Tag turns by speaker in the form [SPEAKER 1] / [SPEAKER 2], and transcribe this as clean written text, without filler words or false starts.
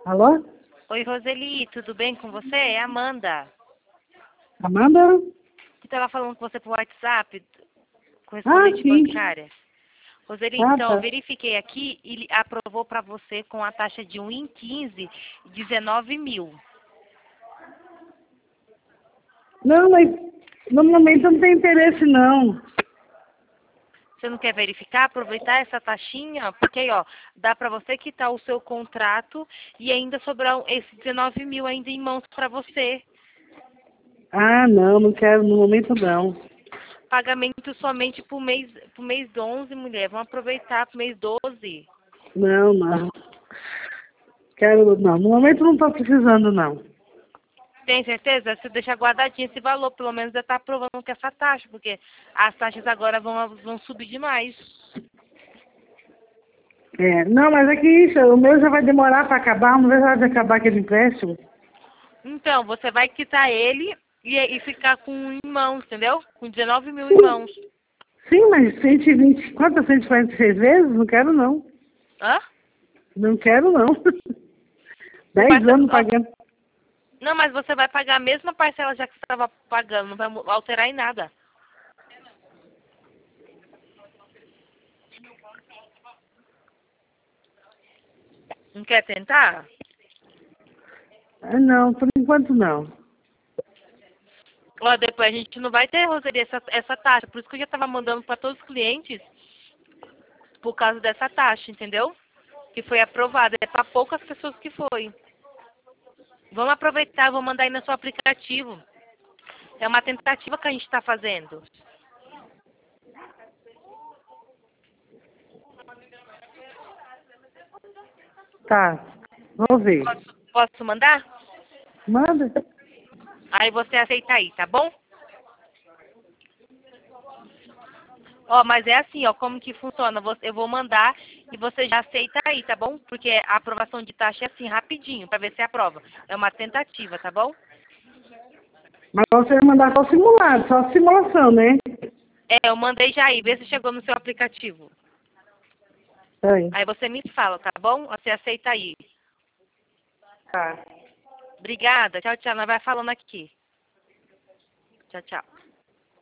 [SPEAKER 1] Alô?
[SPEAKER 2] Oi, Roseli, tudo bem com você? É a Amanda.
[SPEAKER 1] Amanda?
[SPEAKER 2] Que estava falando com você por WhatsApp,
[SPEAKER 1] Ah,
[SPEAKER 2] correspondente
[SPEAKER 1] sim.
[SPEAKER 2] bancária. Roseli,
[SPEAKER 1] Ah,
[SPEAKER 2] então, eu
[SPEAKER 1] tá.
[SPEAKER 2] verifiquei aqui e ele aprovou para você com a taxa de 1,15, 19 mil.
[SPEAKER 1] Não, mas no momento eu não tenho interesse, não.
[SPEAKER 2] Você não quer verificar, aproveitar essa taxinha? Porque aí, ó, dá para você quitar o seu contrato e ainda sobrar esse 19 mil ainda em mãos para você.
[SPEAKER 1] Ah, não quero, no momento não.
[SPEAKER 2] Pagamento somente pro mês 11, mulher. Vamos aproveitar pro mês 12.
[SPEAKER 1] Não. Quero, não. No momento não estou precisando, não.
[SPEAKER 2] Tem certeza? Se deixar guardadinho esse valor, pelo menos já está aprovando que essa taxa, porque as taxas agora vão subir demais.
[SPEAKER 1] É, não, mas é que isso, o meu já vai demorar para acabar, não vai de acabar aquele empréstimo.
[SPEAKER 2] Então, você vai quitar ele e ficar com em mãos, entendeu? Com 19 mil em mãos.
[SPEAKER 1] Sim, mas 120, quantas 146 vezes? Não quero, não.
[SPEAKER 2] Hã?
[SPEAKER 1] Não quero, não.
[SPEAKER 2] Você
[SPEAKER 1] 10 anos
[SPEAKER 2] ó,
[SPEAKER 1] pagando.
[SPEAKER 2] não, mas você vai pagar a mesma parcela já que você estava pagando, não vai alterar em nada. Não quer tentar?
[SPEAKER 1] Ah, não, por enquanto não.
[SPEAKER 2] Ó, depois a gente não vai ter, Roseli, essa taxa. Por isso que eu já estava mandando para todos os clientes por causa dessa taxa, entendeu? Que foi aprovada. É para poucas pessoas que foi. Vamos aproveitar, vou mandar aí no seu aplicativo. É uma tentativa que a gente está fazendo.
[SPEAKER 1] Tá, vamos ver.
[SPEAKER 2] Posso mandar?
[SPEAKER 1] Manda.
[SPEAKER 2] Aí você aceita aí, tá bom? Ó, mas é assim, ó, como que funciona? Eu vou mandar e você já aceita aí, tá bom? Porque a aprovação de taxa é assim, rapidinho, para ver se aprova. É uma tentativa, tá bom?
[SPEAKER 1] Mas você vai mandar só simulado, só simulação, né?
[SPEAKER 2] É, eu mandei já aí, vê se chegou no seu aplicativo.
[SPEAKER 1] Aí.
[SPEAKER 2] Aí você me fala, tá bom? Você aceita aí.
[SPEAKER 1] Tá.
[SPEAKER 2] Obrigada. Tchau, tchau. Nós vai falando aqui. Tchau, tchau.